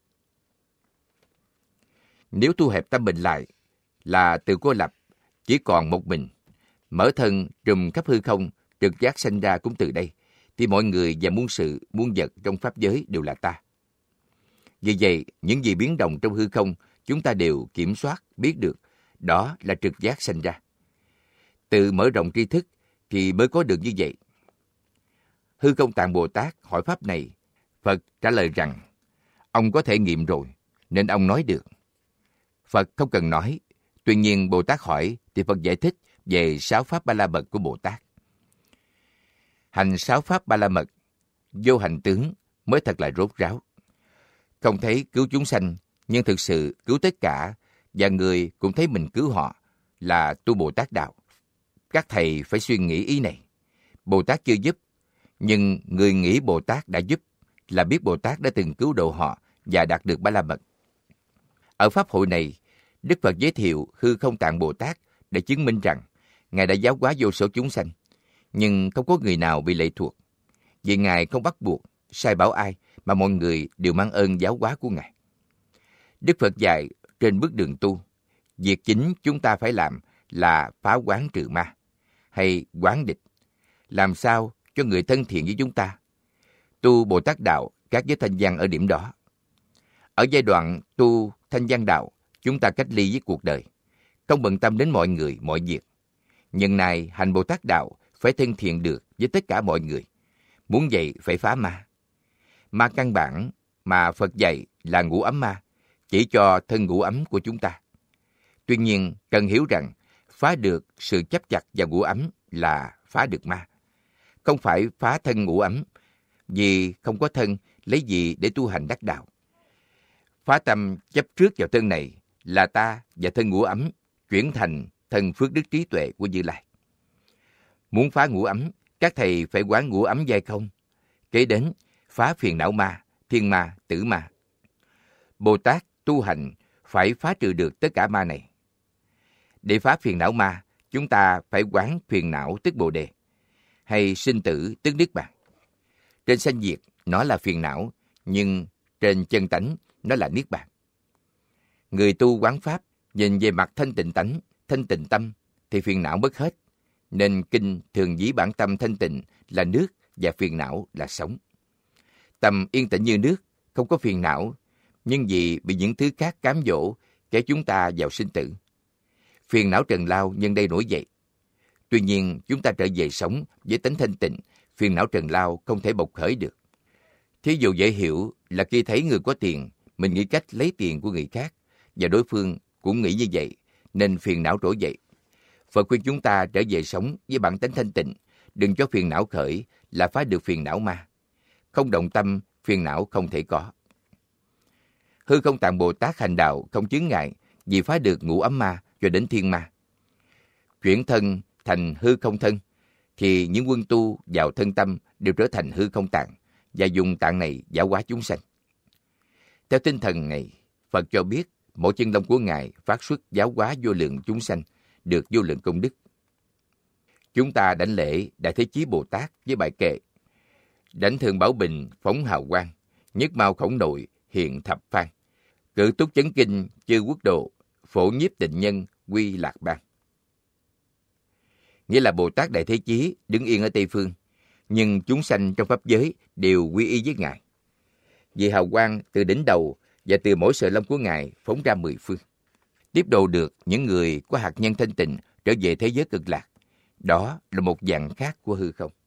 Nếu thu hẹp tâm mình lại, là tự cô lập, chỉ còn một mình, mở thân trùm khắp hư không, trực giác sanh ra cũng từ đây, thì mọi người và muôn sự, muôn vật trong pháp giới đều là ta. Vì vậy, những gì biến động trong hư không, chúng ta đều kiểm soát, biết được, đó là trực giác sanh ra. Tự mở rộng tri thức thì mới có được như vậy. Hư Không Tạng Bồ Tát hỏi pháp này, Phật trả lời rằng, ông có thể nghiệm rồi, nên ông nói được. Phật không cần nói, tuy nhiên Bồ Tát hỏi thì Phật giải thích về sáu pháp ba la mật của Bồ Tát. Hành sáu pháp ba la mật, vô hành tướng mới thật là rốt ráo. Không thấy cứu chúng sanh, nhưng thực sự cứu tất cả, và người cũng thấy mình cứu họ, là tu Bồ Tát đạo. Các thầy phải suy nghĩ ý này. Bồ Tát chưa giúp, Nhưng người nghĩ Bồ Tát đã giúp là biết Bồ Tát đã từng cứu độ họ và đạt được Ba La Mật. Ở pháp hội này, Đức Phật giới thiệu Hư Không Tạng Bồ Tát để chứng minh rằng Ngài đã giáo hóa vô số chúng sanh, nhưng không có người nào bị lệ thuộc, vì Ngài không bắt buộc, sai bảo ai, mà mọi người đều mang ơn giáo hóa của Ngài. Đức Phật dạy trên bước đường tu, việc chính chúng ta phải làm là phá oán trừ ma, hay oán địch, làm sao cho người thân thiện với chúng ta. Tu Bồ Tát Đạo khác với Thanh Văn ở điểm đó. Ở giai đoạn tu Thanh Văn Đạo, chúng ta cách ly với cuộc đời, không bận tâm đến mọi người, mọi việc. Nhưng nay hành Bồ Tát Đạo phải thân thiện được với tất cả mọi người. Muốn vậy phải phá ma. Ma căn bản mà Phật dạy là ngũ ấm ma, chỉ cho thân ngũ ấm của chúng ta. Tuy nhiên, cần hiểu rằng phá được sự chấp chặt và ngũ ấm là phá được ma. Không phải phá thân ngũ ấm, vì không có thân lấy gì để tu hành đắc đạo. Phá tâm chấp trước vào thân này là ta và thân ngũ ấm chuyển thành thân phước đức trí tuệ của Như Lai. Muốn phá ngũ ấm, các thầy phải quán ngũ ấm giai không. Kế đến, phá phiền não ma, thiên ma, tử ma. Bồ Tát tu hành phải phá trừ được tất cả ma này. Để phá phiền não ma, chúng ta phải quán phiền não tức Bồ Đề, hay sinh tử tức Niết Bàn. Trên sanh diệt, nó là phiền não, nhưng trên chân tánh, nó là Niết Bàn. Người tu quán Pháp, nhìn về mặt thanh tịnh tánh, thanh tịnh tâm, thì phiền não mất hết. Nên kinh thường ví bản tâm thanh tịnh là nước và phiền não là sống. Tâm yên tĩnh như nước, không có phiền não, nhưng vì bị những thứ khác cám dỗ, kéo chúng ta vào sinh tử. Phiền não trần lao nhân đây nổi dậy. Tuy nhiên, chúng ta trở về sống với tánh thanh tịnh, phiền não trần lao không thể bộc khởi được. Thí dụ dễ hiểu là khi thấy người có tiền, mình nghĩ cách lấy tiền của người khác, và đối phương cũng nghĩ như vậy, nên phiền não trỗi dậy. Phật khuyên chúng ta trở về sống với bản tánh thanh tịnh, đừng cho phiền não khởi là phá được phiền não ma. Không động tâm, phiền não không thể có. Hư Không Tạng Bồ Tát hành đạo không chướng ngại vì phá được ngũ ấm ma cho đến thiên ma. Chuyển thân thành hư không thân, thì những quân tu vào thân tâm đều trở thành hư không tạng và dùng tạng này giáo hóa chúng sanh. Theo tinh thần này, Phật cho biết mỗi chân lông của Ngài phát xuất giáo hóa vô lượng chúng sanh, được vô lượng công đức. Chúng ta đảnh lễ Đại Thế Chí Bồ Tát với bài kệ: Đảnh thường Bảo Bình phóng hào quang, nhất mao khổng nội hiện thập phan, cử túc chấn kinh chư quốc độ, phổ nhiếp tịnh nhân quy lạc bang. Nghĩa là Bồ Tát Đại Thế Chí đứng yên ở Tây Phương, nhưng chúng sanh trong pháp giới đều quy y với Ngài. Vì hào quang từ đỉnh đầu và từ mỗi sợi lông của Ngài phóng ra mười phương, tiếp độ được những người có hạt nhân thanh tịnh trở về thế giới cực lạc. Đó là một dạng khác của hư không.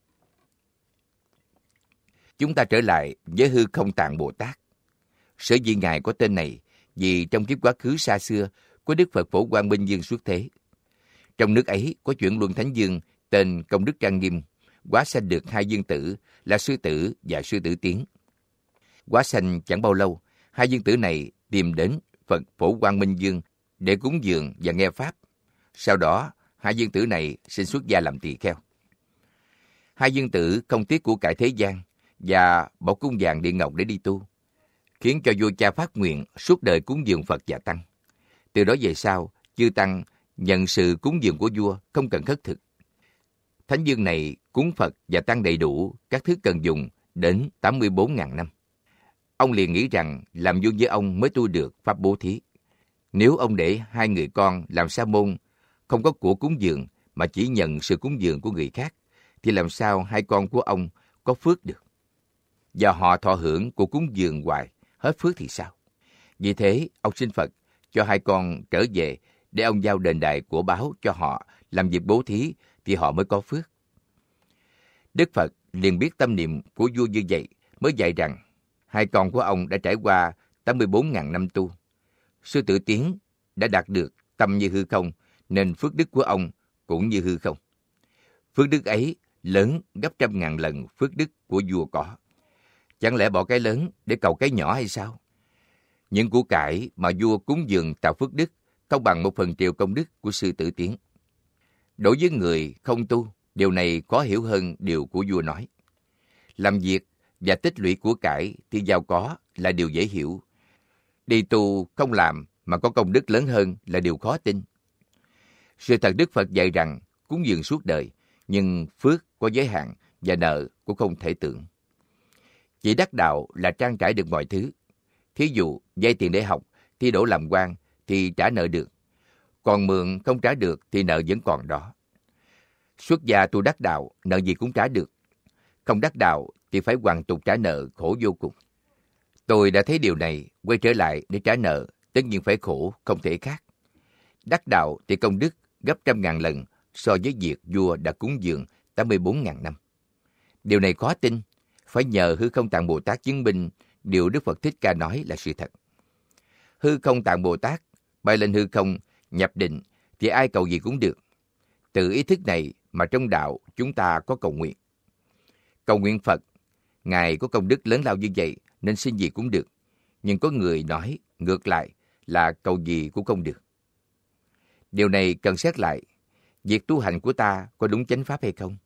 Chúng ta trở lại với Hư Không Tạng Bồ Tát. Sở dĩ Ngài có tên này vì trong kiếp quá khứ xa xưa có Đức Phật Phổ Quang Minh Dương xuất thế. Trong nước ấy có chuyển luân thánh dương tên Công Đức Trang Nghiêm, hóa sanh được hai dương tử là Sư Tử và Sư Tử Tiến. Hóa sanh chẳng bao lâu, hai dương tử này tìm đến Phật Phổ Quang Minh Dương để cúng dường và nghe pháp. Sau đó, hai dương tử này xin xuất gia làm tỳ kheo. Hai dương tử không tiếc của cải thế gian và bỏ cung vàng điện ngọc để đi tu, khiến cho vua cha phát nguyện suốt đời cúng dường Phật và Tăng. Từ đó về sau, chư Tăng nhận sự cúng dường của vua không cần khất thực. Thánh dương này cúng Phật và Tăng đầy đủ các thứ cần dùng đến tám mươi bốn nghìn năm. Ông liền nghĩ rằng làm vua với ông mới tu được pháp bố thí. Nếu ông để hai người con làm sa môn, không có của cúng dường mà chỉ nhận sự cúng dường của người khác, thì làm sao hai con của ông có phước được? Và họ thọ hưởng của cúng dường hoài, hết phước thì sao? Vì thế, ông xin Phật cho hai con trở về để ông giao đền đài của báo cho họ làm việc bố thí, thì họ mới có phước. Đức Phật liền biết tâm niệm của vua như vậy, mới dạy rằng hai con của ông đã trải qua tám mươi bốn nghìn năm tu. Sư Tử Tiến đã đạt được tâm như hư không, nên phước đức của ông cũng như hư không. Phước đức ấy lớn gấp trăm ngàn lần phước đức của vua có. Chẳng lẽ bỏ cái lớn để cầu cái nhỏ hay sao? Những của cải mà vua cúng dường tạo phước đức không bằng một phần triệu công đức của Sư Tử Tiến. Đối với người không tu, điều này khó hiểu hơn điều của vua nói. Làm việc và tích lũy của cải thì giàu có là điều dễ hiểu. Đi tu không làm mà có công đức lớn hơn là điều khó tin. Sự thật Đức Phật dạy rằng cúng dường suốt đời, nhưng phước có giới hạn và nợ cũng không thể tưởng. Chỉ đắc đạo là trang trải được mọi thứ. Thí dụ, vay tiền để học, thi đỗ làm quan thì trả nợ được. Còn mượn không trả được thì nợ vẫn còn đó. Xuất gia tu đắc đạo, nợ gì cũng trả được. Không đắc đạo thì phải hoàn tục trả nợ, khổ vô cùng. Tôi đã thấy điều này, quay trở lại để trả nợ, tất nhiên phải khổ, không thể khác. Đắc đạo thì công đức gấp trăm ngàn lần so với việc vua đã cúng dường tám mươi bốn ngàn năm. Điều này khó tin, phải nhờ Hư Không Tạng Bồ Tát chứng minh điều Đức Phật Thích Ca nói là sự thật. Hư Không Tạng Bồ Tát bay lên hư không, nhập định thì ai cầu gì cũng được. Từ ý thức này mà trong đạo chúng ta có cầu nguyện. Cầu nguyện Phật, Ngài có công đức lớn lao như vậy nên xin gì cũng được. Nhưng có người nói ngược lại là cầu gì cũng không được. Điều này cần xét lại, việc tu hành của ta có đúng chánh pháp hay không?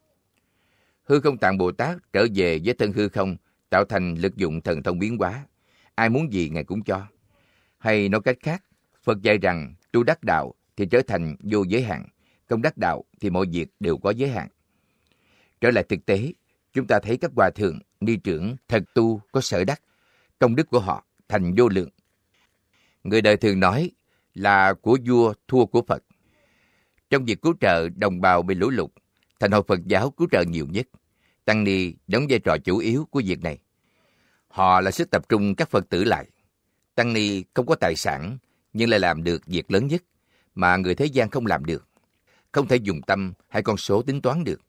Hư Không Tạng Bồ Tát trở về với thân hư không, tạo thành lực dụng thần thông biến hóa. Ai muốn gì Ngài cũng cho. Hay nói cách khác, Phật dạy rằng tu đắc đạo thì trở thành vô giới hạn, không đắc đạo thì mọi việc đều có giới hạn. Trở lại thực tế, chúng ta thấy các hòa thượng, ni trưởng, thật tu có sở đắc, công đức của họ thành vô lượng. Người đời thường nói là của vua thua của Phật. Trong việc cứu trợ đồng bào bị lũ lụt, Thành hội Phật giáo cứu trợ nhiều nhất. Tăng ni đóng vai trò chủ yếu của việc này. Họ là sức tập trung các Phật tử lại. Tăng ni không có tài sản, nhưng lại làm được việc lớn nhất mà người thế gian không làm được. Không thể dùng tâm hay con số tính toán được.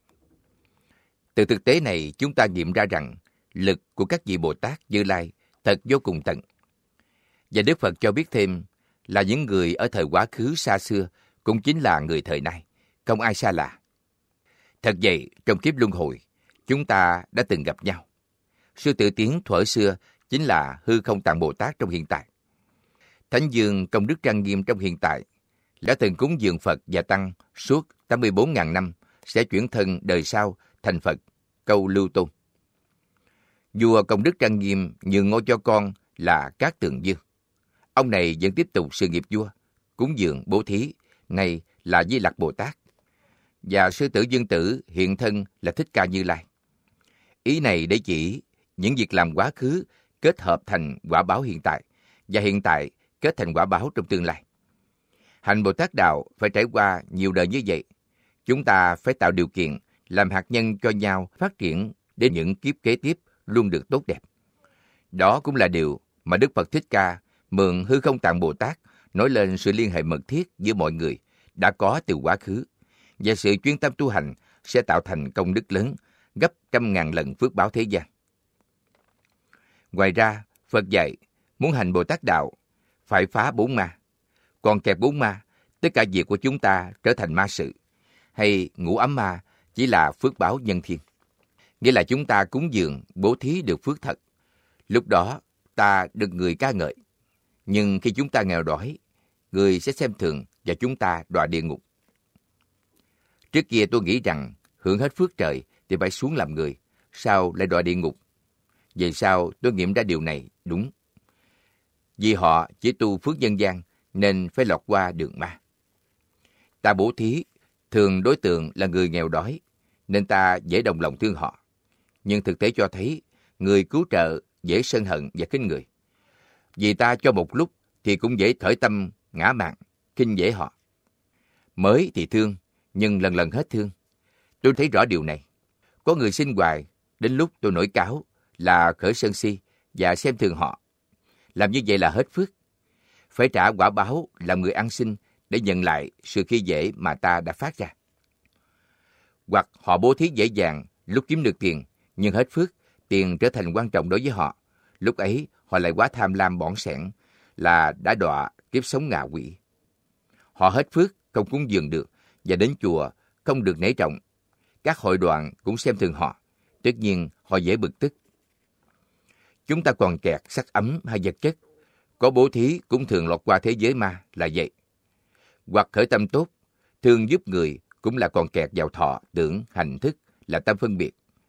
Từ thực tế này, chúng ta nghiệm ra rằng lực của các vị Bồ Tát Như Lai thật vô cùng tận. Và Đức Phật cho biết thêm là những người ở thời quá khứ xa xưa cũng chính là người thời nay, không ai xa lạ. Thật vậy, trong kiếp luân hồi, chúng ta đã từng gặp nhau. Sư Tử Tiến thuở xưa chính là Hư Không Tạng Bồ Tát trong hiện tại. Thánh Dương Công Đức Trang Nghiêm trong hiện tại đã từng cúng dường Phật và Tăng suốt tám mươi bốn ngàn năm, sẽ chuyển thân đời sau thành Phật, câu Lưu Tôn. Vua Công Đức Trang Nghiêm nhường ngôi cho con là Cát Tường Dương. Ông này vẫn tiếp tục sự nghiệp vua, cúng dường bố thí, này là Di Lặc Bồ Tát. Và Sư Tử Dương Tử hiện thân là Thích Ca Như Lai. Ý này để chỉ những việc làm quá khứ kết hợp thành quả báo hiện tại, và hiện tại kết thành quả báo trong tương lai. Hành Bồ Tát Đạo phải trải qua nhiều đời như vậy. Chúng ta phải tạo điều kiện làm hạt nhân cho nhau phát triển đến những kiếp kế tiếp luôn được tốt đẹp. Đó cũng là điều mà Đức Phật Thích Ca mượn Hư Không Tạng Bồ Tát nói lên sự liên hệ mật thiết giữa mọi người đã có từ quá khứ, và sự chuyên tâm tu hành sẽ tạo thành công đức lớn gấp trăm ngàn lần phước báo thế gian. Ngoài ra, Phật dạy muốn hành Bồ Tát Đạo phải phá bốn ma. Còn kẹp bốn ma, tất cả việc của chúng ta trở thành ma sự, hay ngũ ấm ma chỉ là phước báo nhân thiên. Nghĩa là chúng ta cúng dường, bố thí được phước thật. Lúc đó ta được người ca ngợi. Nhưng khi chúng ta nghèo đói, người sẽ xem thường và chúng ta đọa địa ngục. Trước kia tôi nghĩ rằng hưởng hết phước trời thì phải xuống làm người, sao lại đọa địa ngục? Về sau tôi nghiệm ra điều này đúng. Vì họ chỉ tu phước nhân gian nên phải lọt qua đường ma. Ta bố thí, thường đối tượng là người nghèo đói, nên ta dễ đồng lòng thương họ. Nhưng thực tế cho thấy, người cứu trợ dễ sân hận và khinh người. Vì ta cho một lúc thì cũng dễ khởi tâm ngã mạn, khinh dễ họ. Mới thì thương, nhưng lần lần hết thương. Tôi thấy rõ điều này. Có người xin hoài, đến lúc tôi nổi cáo là khởi sân si và xem thường họ. Làm như vậy là hết phước. Phải trả quả báo làm người ăn xin để nhận lại sự khi dễ mà ta đã phát ra. Hoặc họ bố thí dễ dàng lúc kiếm được tiền, nhưng hết phước, tiền trở thành quan trọng đối với họ. Lúc ấy họ lại quá tham lam bỏng sẻn, là đã đọa kiếp sống ngạ quỷ. Họ hết phước, không cúng dường được, và đến chùa không được nể trọng. Các hội đoàn cũng xem thường họ, tất nhiên họ dễ bực tức. Chúng ta còn kẹt sắc ấm hay vật chất, có bố thí cũng thường lọt qua thế giới ma là vậy. Hoặc khởi tâm tốt, thương giúp người cũng là còn kẹt vào thọ, tưởng, hành thức là tâm phân biệt.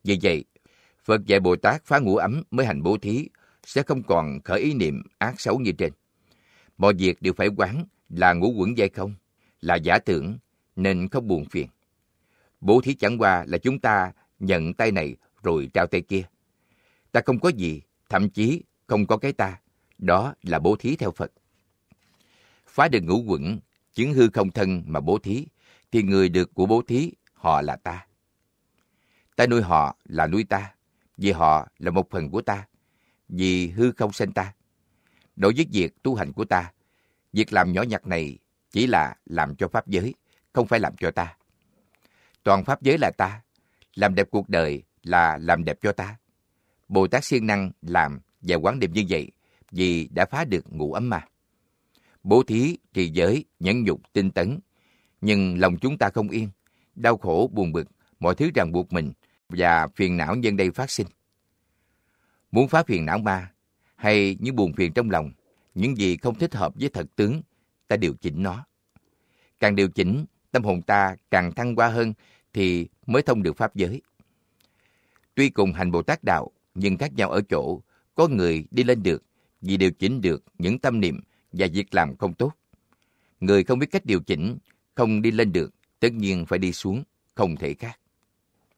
Vì vậy, Phật dạy Bồ Tát phá ngũ ấm mới hành bố thí, sẽ không còn khởi ý niệm ác xấu như trên. Mọi việc đều phải quán là ngũ uẩn giai không, là giả tưởng, nên không buồn phiền. Bố thí chẳng qua là chúng ta nhận tay này rồi trao tay kia. Ta không có gì, thậm chí không có cái ta. Đó là bố thí theo Phật. Phá được ngũ uẩn, chứng hư không thân mà bố thí, thì người được của bố thí, họ là ta. Ta nuôi họ là nuôi ta, vì họ là một phần của ta, vì hư không sinh ta. Đối với việc tu hành của ta, việc làm nhỏ nhặt này chỉ là làm cho pháp giới, không phải làm cho ta. Toàn pháp giới là ta, làm đẹp cuộc đời là làm đẹp cho ta. Bồ Tát siêng năng làm và quán niệm như vậy, vì đã phá được ngũ ấm mà. Bố thí, trì giới, nhẫn nhục, tinh tấn, nhưng lòng chúng ta không yên, đau khổ, buồn bực, mọi thứ ràng buộc mình và phiền não nhân đây phát sinh. Muốn phá phiền não ma, hay những buồn phiền trong lòng, những gì không thích hợp với thật tướng, ta điều chỉnh nó. Càng điều chỉnh, tâm hồn ta càng thăng hoa hơn thì mới thông được pháp giới. Tuy cùng hành Bồ Tát đạo, nhưng khác nhau ở chỗ, có người đi lên được vì điều chỉnh được những tâm niệm và việc làm không tốt. Người không biết cách điều chỉnh, không đi lên được, tất nhiên phải đi xuống, không thể khác.